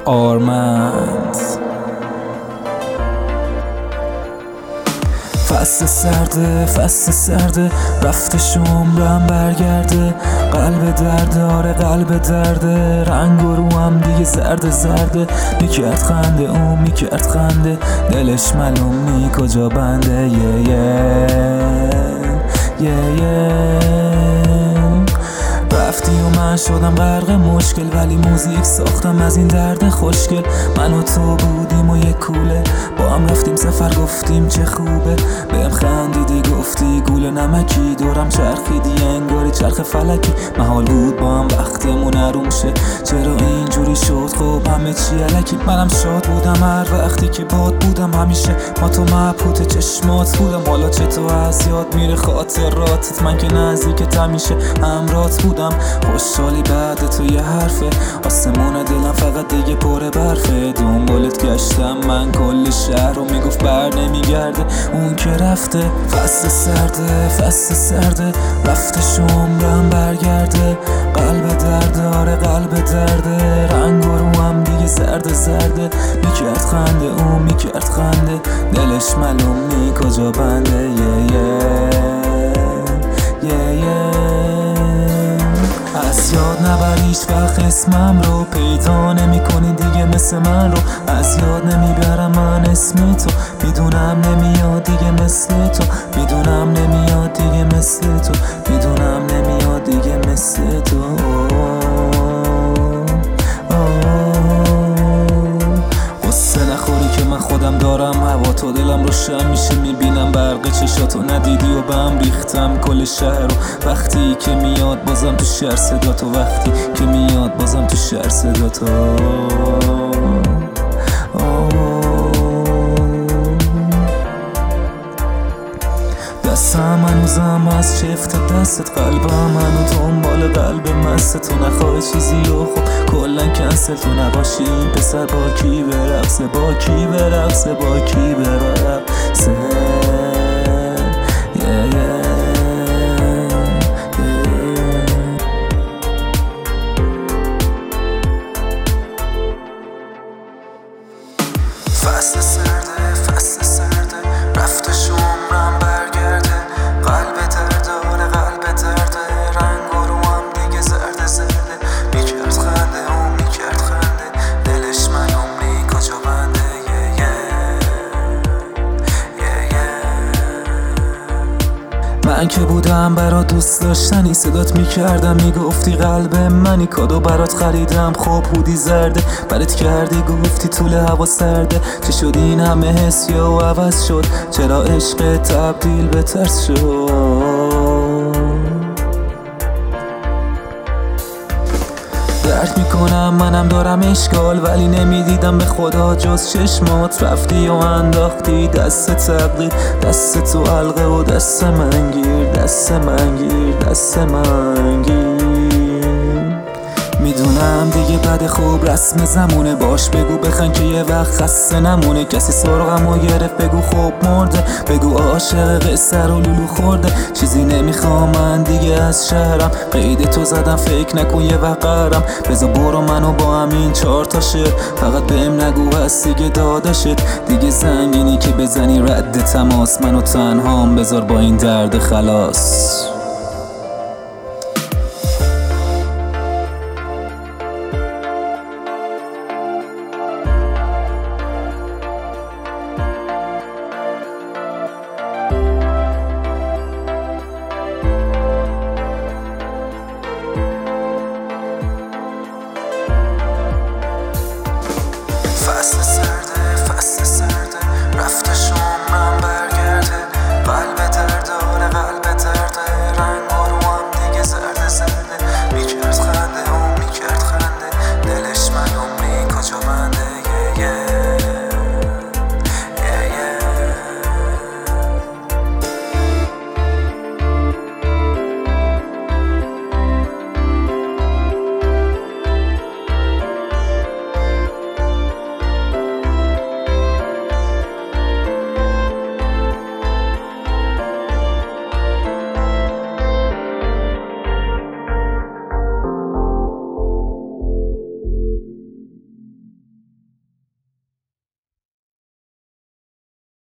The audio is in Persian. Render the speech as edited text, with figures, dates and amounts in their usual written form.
آرمند. فصل سرده رفتش عمرم برگرده، قلب درده آره قلب درده، رنگ و رو هم دیگه زرده میکرد خنده اون میکرد خنده، دلش معلوم نی کجا بنده. رفتی و من شدم غرق مشکل، ولی موزیک ساختم از این درد خوشگل. من و تو بودیم و یک کوله، با هم رفتیم سفر گفتیم چه خوبه، بهم خندیدی گفتی گول نمکی، دورم چرخیدی انگاری چرخ فلکی. محال بود با هم وقتمون حروم شه، چرا اینجوری شد خب همه چی الکی. منم شاد بودم هر وقتی که باد بودم، همیشه ما تو مبهوت چشمات بودم. حالا چطور از یاد میره خاطراتت، من که نزدیکت همیشه همراهت بودم. خوشحالی بعد تو یه حرفه، آسمون دلم فقط دیگه پر برفه. دنبالت گشتم من کل شهر رو، میگفت بر نمیگرده اون که رفته. فصل سرده رفتش عمرم برگرده، قلب درده آره قلب درده، رنگ و رو هم دیگه زرده میکرد خنده اون میکرد خنده، دلش معلوم نی کجا بنده. از یاد نبر هیچ وقت اسمم رو، پیدا نمی کنی دیگه مثل من رو. از یاد نمیبرم من اسم تو، میدونم نمیاد دیگه مثل تو، میدونم نمیاد دیگه مثل تو، میدونم نمیاد دیگه مثل تو. قصه نخوری که من خودم دارم هوا تو، دلم روشن میشه میبینم برق چشاتو، ندیدی و بهم ریختم کل شهر رو. وقتی که میاد بازم تو شهر صدا تو، وقتی که میاد بازم تو شهر صدا تو. دستم هنوزم از چفت دستت، قلبم هنو دنبال قلب مست تو. نخواه چیزی و خب کلن کنسل، تو نباشی این پسر با کی برقصه، با کی برقصه، با کی برقصه. فصل سرده رفتش عمرم برگرده، قلب درده آره قلب درده، رنگ و رو هم دیگه زرده میکرد خنده اون میکرد خنده، دلش معلوم نی کجا بنده. من که بودم برا دوست داشتنی، صدات میکردم میگفتی قلب منی، کادو برات خریدم خب بودی زرده، برات کردی گفتی طول هوا سرده. چه شد این همه حس یا عوض شد، چرا عشق تبدیل به ترس شد؟ درک میکنم منم دارم اشکال، ولی نمیدیدم به خدا جز چشمات. رفتی و انداختی دست تقدیر، دست تو حلقه و دست من گیر، دست من گیر، دست من گیر. میدونم دیگه بعد خوب رسم زمونه، باش بگو بخن که یه وقت خسته نمونه. کسی سرغمو گرفت بگو خوب مرده، بگو عاشق قصه رو لولو خورده. چیزی نمیخوام من دیگه از شهرم، قید تو زدم فکر نکن یه وقرم. بذار برو منو با همین 4 تا شعر، فقط بهم نگو هست دیگه داداشت. دیگه زنگینی که بزنی رد تماس، منو تنهام بذار با این درد خلاص.